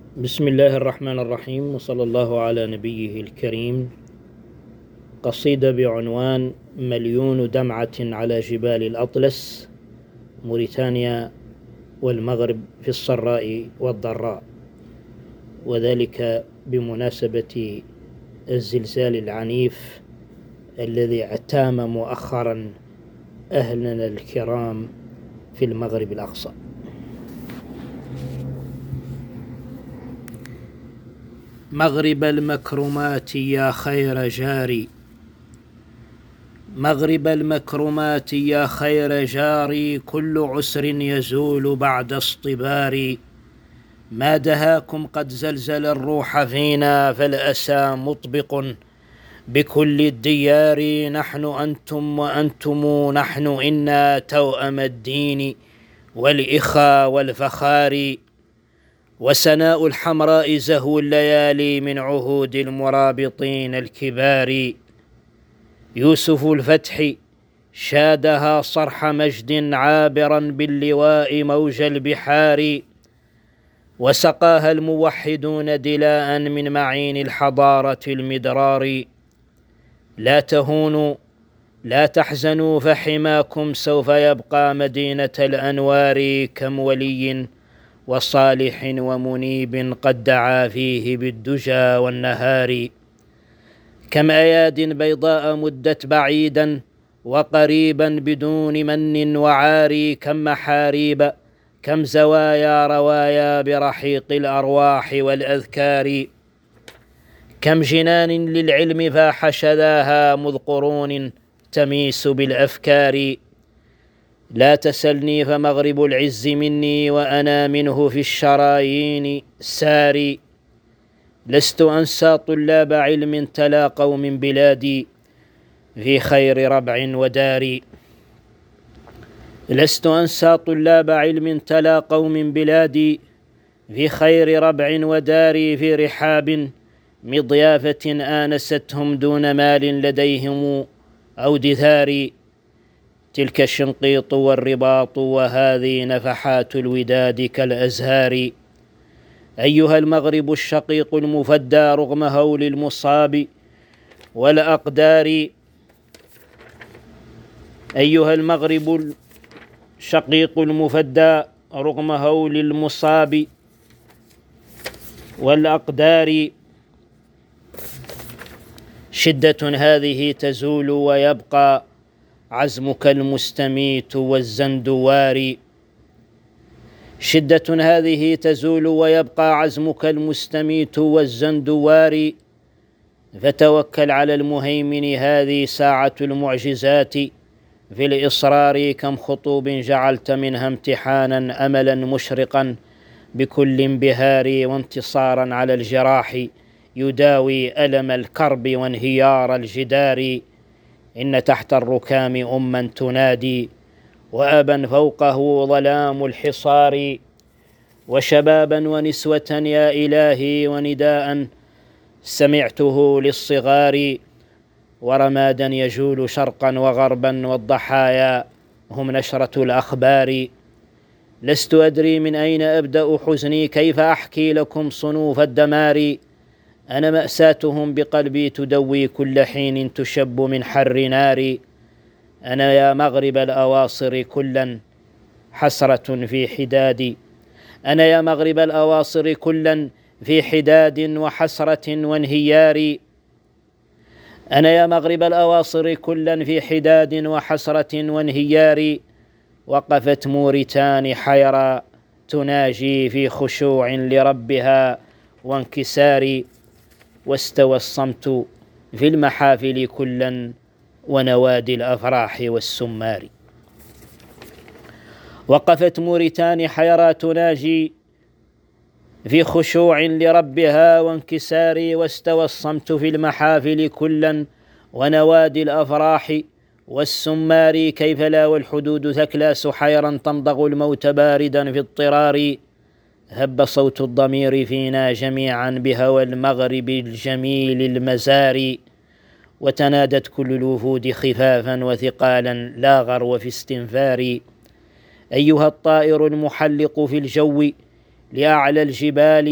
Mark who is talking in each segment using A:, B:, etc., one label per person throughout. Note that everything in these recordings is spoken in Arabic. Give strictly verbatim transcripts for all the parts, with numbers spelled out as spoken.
A: بسم الله الرحمن الرحيم، وصلى الله على نبيه الكريم. قصيدة بعنوان مليون دمعة على جبال الأطلس، موريتانيا والمغرب في السراء والضراء، وذلك بمناسبة الزلزال العنيف الذي اعتام مؤخرا أهلنا الكرام في المغرب الأقصى. مغرب المكرمات يا خير جاري، مغرب المكرمات يا خير جاري، كل عسر يزول بعد اصطبار. ما دهاكم قد زلزل الروح فينا، فالأسى مطبق بكل الديار. نحن أنتم وأنتم نحن، إنا توأم الدين والإخا والفخار. وسناء الحمراء زهو الليالي من عهود المرابطين الكبار. يوسف الفتح شادها صرح مجد عابرا باللواء موج البحار. وسقاها الموحدون دلاء من معين الحضارة المدرار. لا تهونوا لا تحزنوا فحماكم سوف يبقى مدينة الأنوار. كم ولي وصالح ومنيب قد دعا فيه بالدجى والنهار. كم أياد بيضاء مدت بعيدا وقريبا بدون من وعار. كم محاريب كم زوايا روايا برحيق الأرواح والأذكار. كم جنان للعلم فاح شذاها مذ قرون تميس بالأفكار. لا تسلني فمغرب العز مني، وأنا منه في الشرايين ساري. لست أنسى طلاب علم تلاقوا من بلادي في خير ربع ودار. لست أنسى طلاب علم تلاقوا من بلادي في خير ربع ودار. في رحاب مضيافة آنستهم دون مال لديهم أو دثار. تلك الشنقيط والرباط وهذه نفحات الوداد كالأزهار. أيها المغرب الشقيق المفدى رغم هول المصاب والأقدار. أيها المغرب الشقيق المفدى رغم هول المصاب والأقدار. شدة هذه تزول ويبقى عزمك المستميت والزندوار. شدة هذه تزول ويبقى عزمك المستميت والزندوار. فتوكل على المهيمن، هذه ساعة المعجزات في الإصرار. كم خطوب جعلت منها امتحانا أملا مشرقا بكل انبهار. وانتصارا على الجراح يداوي ألم الكرب وانهيار الجدار. إن تحت الركام أما تنادي، وأبا فوقه ظلام الحصار. وشبابا ونسوة يا إلهي، ونداء سمعته للصغار. ورمادا يجول شرقا وغربا، والضحايا هم نشرة الأخبار. لست أدري من أين أبدأ حزني، كيف أحكي لكم صنوف الدمار. أنا مأساتهم بقلبي تدوي كل حين تشب من حر ناري. أنا يا مغرب الأواصر كلا حسرة في حدادي. أنا يا مغرب الأواصر كلا في حداد وحسرة وانهيار. أنا يا مغرب الأواصر كلا في حداد وحسرة وانهيار. وقفت موريتاني حيرى تناجي في خشوع لربها وانكسار. واستوى الصمت في المحافل كلا ونوادي الأفراح والسمار. وقفت موريتاني حيرى تناجي في خشوع لربها وانكسار. واستوى الصمت في المحافل كلا ونوادي الأفراح والسمار. كيف لا والحدود تكلى سحيرا تمضغ الموت باردا في اضطرار. هب صوت الضمير فينا جميعا بهوى المغرب الجميل المزار. وتنادت كل الوفود خفافا وثقالا لا غرو في استنفار. أيها الطائر المحلق في الجو لأعلى الجبال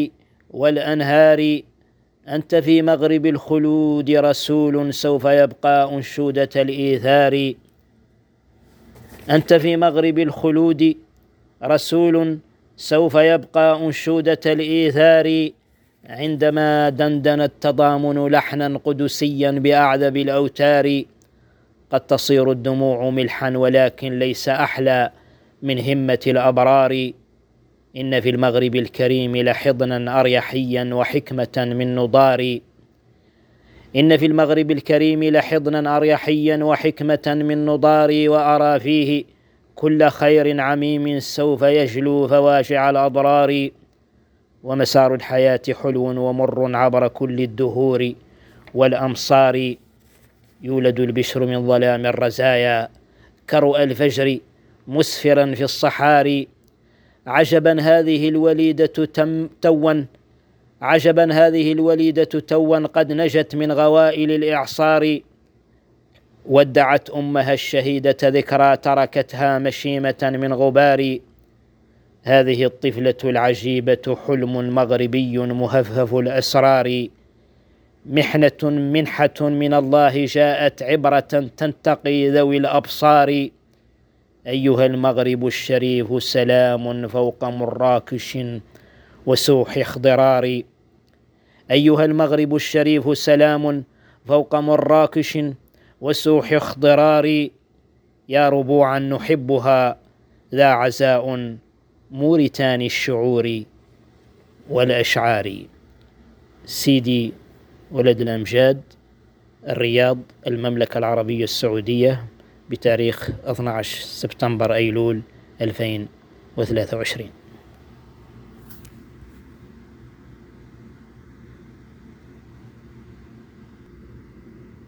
A: والأنهار. أنت في مغرب الخلود رسول سوف يبقى أنشودة الإيثار. أنت في مغرب الخلود رسول سوف يبقى أنشودة الإيثار. عندما دندن التضامن لحنا قدسيا بأعذب الأوتار. قد تصير الدموع ملحا ولكن ليس أحلى من همة الأبرار. إن في المغرب الكريم لحضنا أريحيا وحكمة من نضار. إن في المغرب الكريم لحضنا أريحيا وحكمة من نضار. وأرى فيه كل خير عميم سوف يجلو فواشع الأضرار. ومسار الحياة حلو ومر عبر كل الدهور والأمصار. يولد البشر من ظلام الرزايا كرؤى الفجر مسفرا في الصحاري. عجبا هذه الوليدة تم توا عجبا هذه الوليدة توا قد نجت من غوائل الإعصار. ودعت أمها الشهيدة ذكرى تركتها مشيمة من غبار. هذه الطفلة العجيبة حلم مغربي مهفهف الأسرار. محنة منحة من الله جاءت عبرة تنتقي ذوي الأبصار. أيها المغرب الشريف سلام فوق مراكش وسوح اخضرار. أيها المغرب الشريف سلام فوق مراكش وسوح اخضرار. يا ربوعا نحبها ذا عزاء مورتان الشعور والأشعار. سيدي ولد الأمجاد، الرياض، المملكة العربية السعودية، بتاريخ اثني عشر سبتمبر أيلول ألفين وثلاثة وعشرين.